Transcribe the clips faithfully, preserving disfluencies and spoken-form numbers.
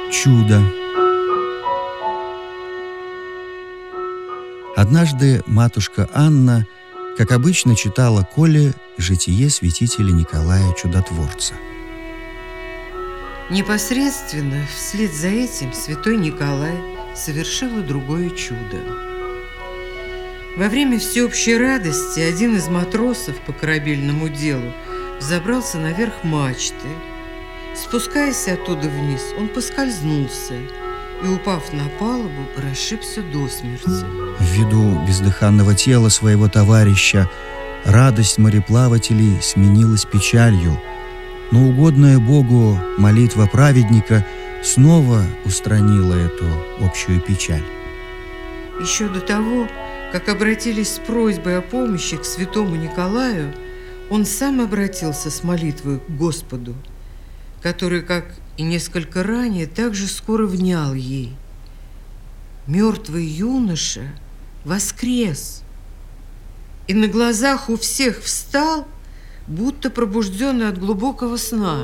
Чудо. Однажды матушка Анна, как обычно, читала Коле житие святителя Николая Чудотворца. Непосредственно вслед за этим святой Николай совершил и другое чудо. Во время всеобщей радости один из матросов по корабельному делу взобрался наверх мачты. Спускаясь оттуда вниз, он поскользнулся и, упав на палубу, расшибся до смерти. В виду бездыханного тела своего товарища радость мореплавателей сменилась печалью, но угодная Богу молитва праведника снова устранила эту общую печаль. Еще до того, как обратились с просьбой о помощи к святому Николаю, он сам обратился с молитвой к Господу, который, как и несколько ранее, также скоро внял ей. Мертвый юноша воскрес и на глазах у всех встал, будто пробужденный от глубокого сна.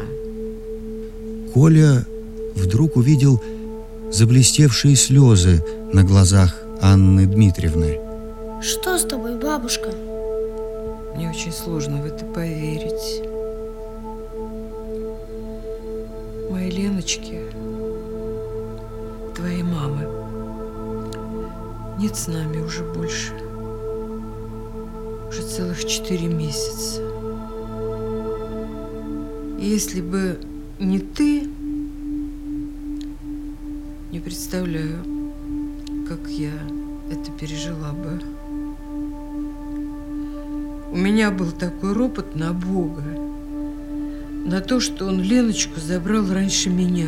Коля вдруг увидел заблестевшие слезы на глазах Анны Дмитриевны. Что с тобой, бабушка? Мне очень сложно в это поверить. Моей Леночки, твоей мамы, нет с нами уже больше. Уже целых четыре месяца. И если бы не ты, не представляю, как я это пережила бы. У меня был такой ропот на Бога, на то, что он Леночку забрал раньше меня.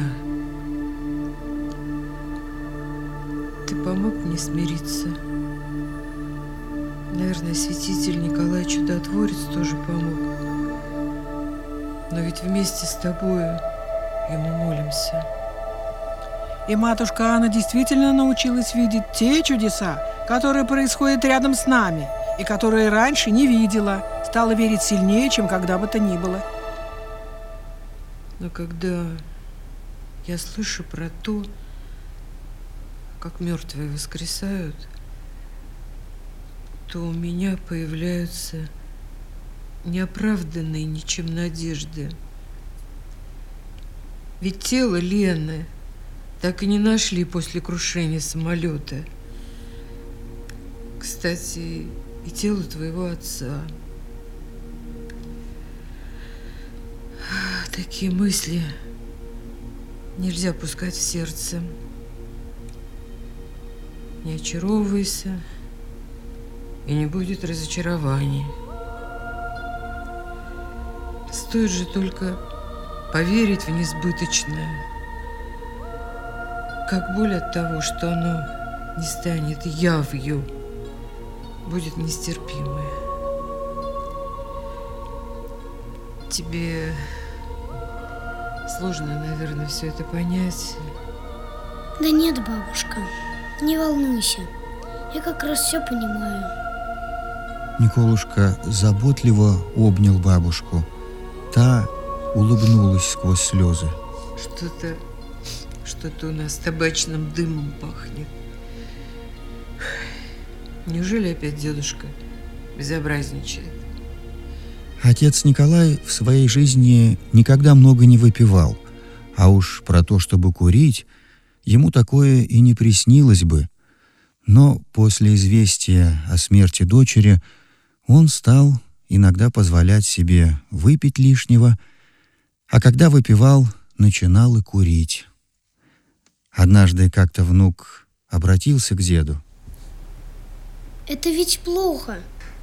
Ты помог мне смириться. Наверное, святитель Николай Чудотворец тоже помог. Но ведь вместе с тобою ему молимся. И матушка Анна действительно научилась видеть те чудеса, которые происходят рядом с нами, и которые раньше не видела, стала верить сильнее, чем когда бы то ни было. Но когда я слышу про то, как мертвые воскресают, то у меня появляются неоправданные ничем надежды. Ведь тело Лены так и не нашли после крушения самолета. Кстати, и тело твоего отца. Такие мысли нельзя пускать в сердце. Не очаровывайся, и не будет разочарований. Стоит же только поверить в несбыточное, как боль от того, что оно не станет явью, будет нестерпимой. Тебе сложно, наверное, все это понять. Да нет, бабушка, не волнуйся. Я как раз все понимаю. Николушка заботливо обнял бабушку. Та улыбнулась сквозь слезы. Что-то, что-то у нас табачным дымом пахнет. Неужели опять дедушка безобразничает? Отец Николай в своей жизни никогда много не выпивал, а уж про то, чтобы курить, ему такое и не приснилось бы. Но после известия о смерти дочери он стал иногда позволять себе выпить лишнего, а когда выпивал, начинал и курить. Однажды как-то внук обратился к деду. Это ведь плохо.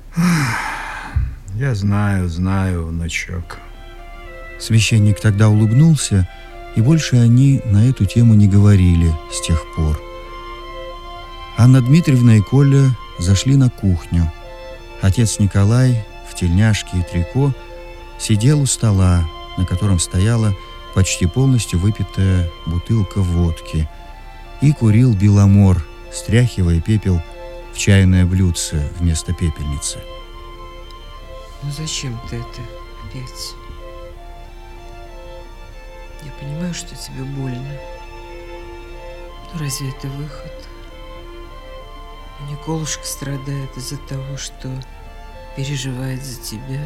Я знаю, знаю, внучок. Священник тогда улыбнулся, и больше они на эту тему не говорили с тех пор. Анна Дмитриевна и Коля зашли на кухню. Отец Николай в тельняшке и трико сидел у стола, на котором стояла почти полностью выпитая бутылка водки, и курил беломор, стряхивая пепел в чайное блюдце вместо пепельницы. Ну зачем ты это опять? Я понимаю, что тебе больно. Разве это выход? Николушка страдает из-за того, что переживает за тебя.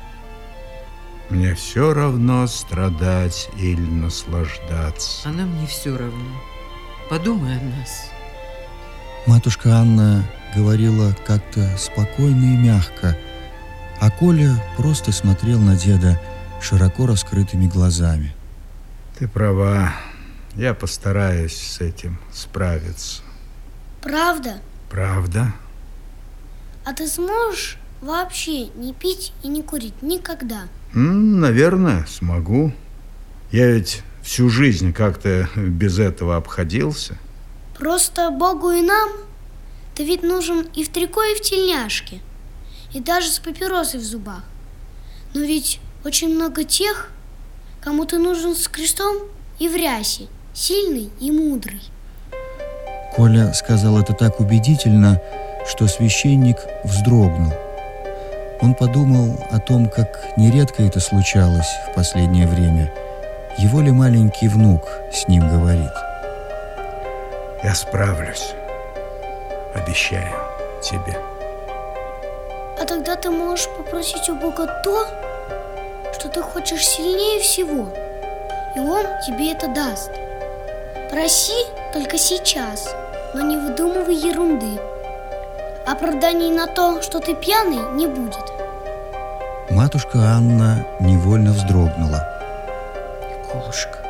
Мне все равно, страдать или наслаждаться. А нам не все равно. Подумай о нас. Матушка Анна говорила как-то спокойно и мягко, а Коля просто смотрел на деда широко раскрытыми глазами. Ты права. Я постараюсь с этим справиться. Правда? Правда? А ты сможешь вообще не пить и не курить никогда? М, наверное, смогу. Я ведь всю жизнь как-то без этого обходился. Просто Богу и нам ты ведь нужен и в трико, и в тельняшке, и даже с папиросой в зубах. Но ведь очень много тех, кому ты нужен с крестом и в рясе, сильный и мудрый. Коля сказал это так убедительно, что священник вздрогнул. Он подумал о том, как нередко это случалось в последнее время. Его ли маленький внук с ним говорит? Я справлюсь. Обещаю тебе. А тогда ты можешь попросить у Бога то, что ты хочешь сильнее всего, и Он тебе это даст. Проси только сейчас, но не выдумывай ерунды. Оправданий на то, что ты пьяный, не будет. Матушка Анна невольно вздрогнула. Николушка,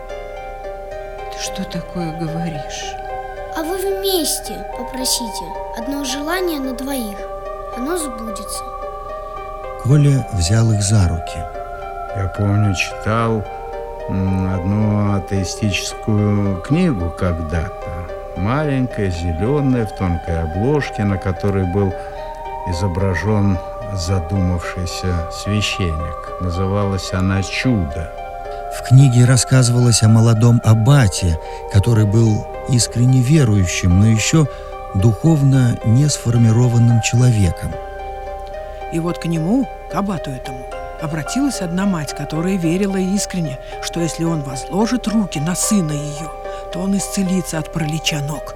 ты что такое говоришь? А вы вместе попросите одно желание на двоих. Оно сбудется. Коля взял их за руки. Я помню, читал м, одну атеистическую книгу когда-то. Маленькая, зеленая, в тонкой обложке, на которой был изображен задумавшийся священник. Называлась она «Чудо». В книге рассказывалось о молодом аббате, который был искренне верующим, но еще духовно не сформированным человеком. И вот к нему, к аббату этому, обратилась одна мать, которая верила искренне, что если он возложит руки на сына ее, то он исцелится от паралича ног.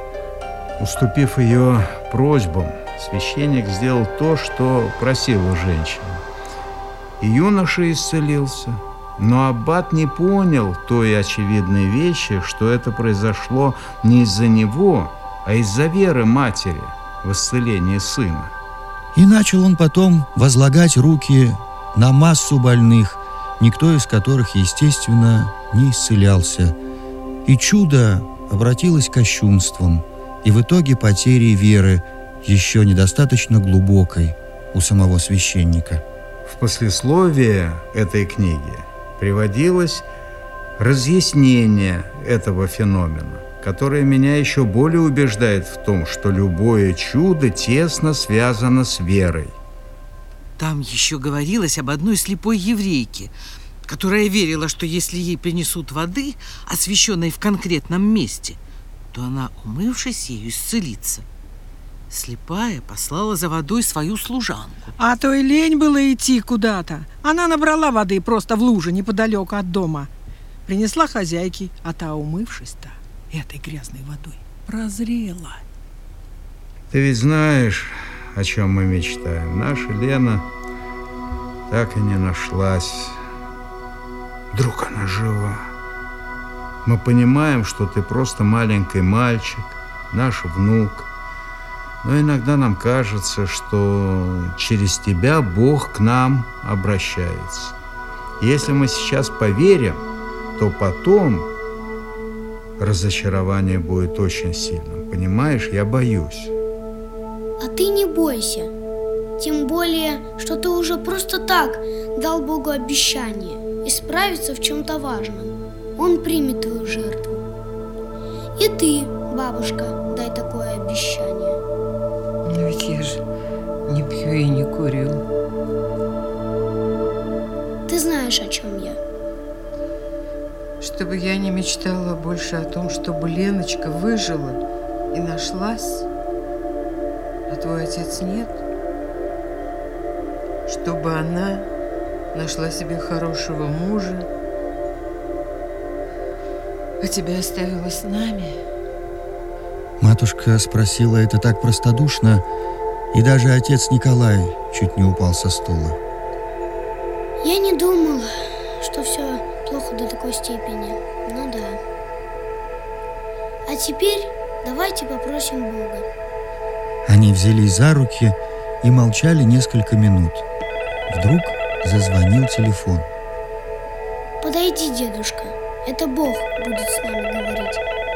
Уступив ее просьбам, священник сделал то, что просила женщина. И юноша исцелился. Но аббат не понял той очевидной вещи, что это произошло не из-за него, а из-за веры матери в исцеление сына. И начал он потом возлагать руки на массу больных, никто из которых, естественно, не исцелялся. И чудо обратилось кощунством, и в итоге потерей веры, еще недостаточно глубокой у самого священника. В послесловии этой книги приводилось разъяснение этого феномена, которое меня еще более убеждает в том, что любое чудо тесно связано с верой. Там еще говорилось об одной слепой еврейке, которая верила, что если ей принесут воды, освященной в конкретном месте, то она, умывшись ею, исцелится. Слепая послала за водой свою служанку. А то и лень было идти куда-то. Она набрала воды просто в луже неподалеку от дома. Принесла хозяйке, а та, умывшись-то этой грязной водой, прозрела. Ты ведь знаешь, о чем мы мечтаем. Наша Лена так и не нашлась. Вдруг она жива. Мы понимаем, что ты просто маленький мальчик, наш внук. Но иногда нам кажется, что через тебя Бог к нам обращается. Если мы сейчас поверим, то потом разочарование будет очень сильным. Понимаешь, я боюсь. А ты не бойся. Тем более, что ты уже просто так дал Богу обещание исправиться в чем-то важном. Он примет твою жертву. И ты, бабушка, дай такое обещание. Но ведь я же не пью и не курю. Ты знаешь, о чем я. Чтобы я не мечтала больше о том, чтобы Леночка выжила и нашлась, а твой отец нет. Чтобы она нашла себе хорошего мужа а тебя оставила с нами. Матушка спросила это так простодушно, и даже отец Николай чуть не упал со стула. Я не думал, что все плохо до такой степени. Ну да. А теперь давайте попросим Бога. Они взялись за руки и молчали несколько минут. Вдруг зазвонил телефон. Подойди, дедушка. Это Бог будет с нами говорить.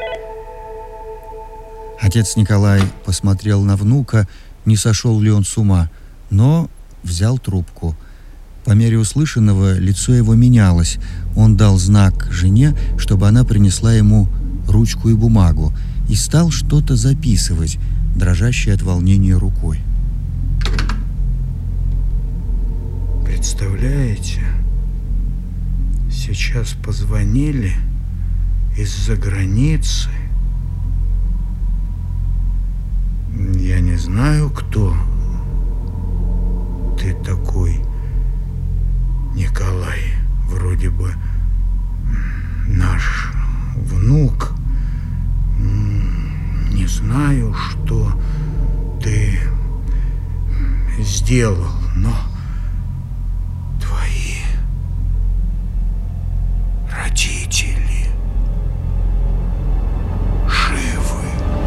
Отец Николай посмотрел на внука, не сошел ли он с ума, но взял трубку. По мере услышанного лицо его менялось. Он дал знак жене, чтобы она принесла ему ручку и бумагу, и стал что-то записывать, дрожащей от волнения рукой. Представляете, сейчас позвонили из-за границы. Я не знаю, кто ты такой, Николай. Вроде бы наш внук. Не знаю, что ты сделал, но твои родители живы.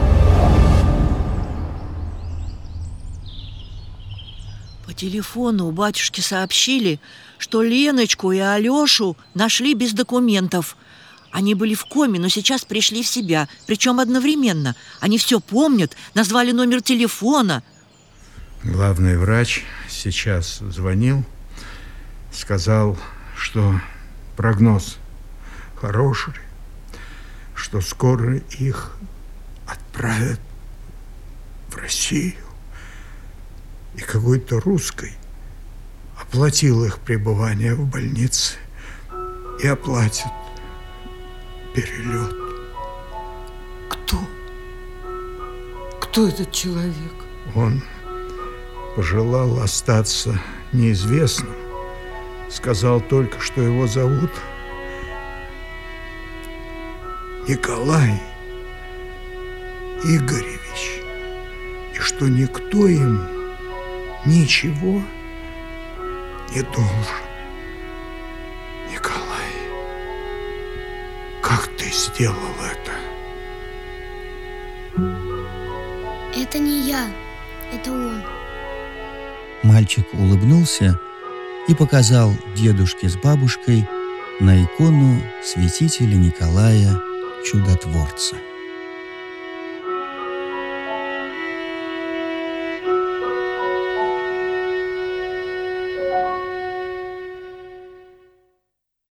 По телефону у батюшки сообщили, что Леночку и Алешу нашли без документов. Они были в коме, но сейчас пришли в себя, причем одновременно. Они все помнят, назвали номер телефона. Главный врач сейчас звонил, сказал, что прогноз хороший, что скоро их отправят в Россию. И какой-то русский оплатил их пребывание в больнице и оплатит перелет. Кто? Кто этот человек? Он пожелал остаться неизвестным. Сказал только, что его зовут Николай Игоревич, и что никто ему ничего не должен. Николай, как ты сделал это? Это не я, это он. Мальчик улыбнулся и показал дедушке с бабушкой на икону святителя Николая Чудотворца.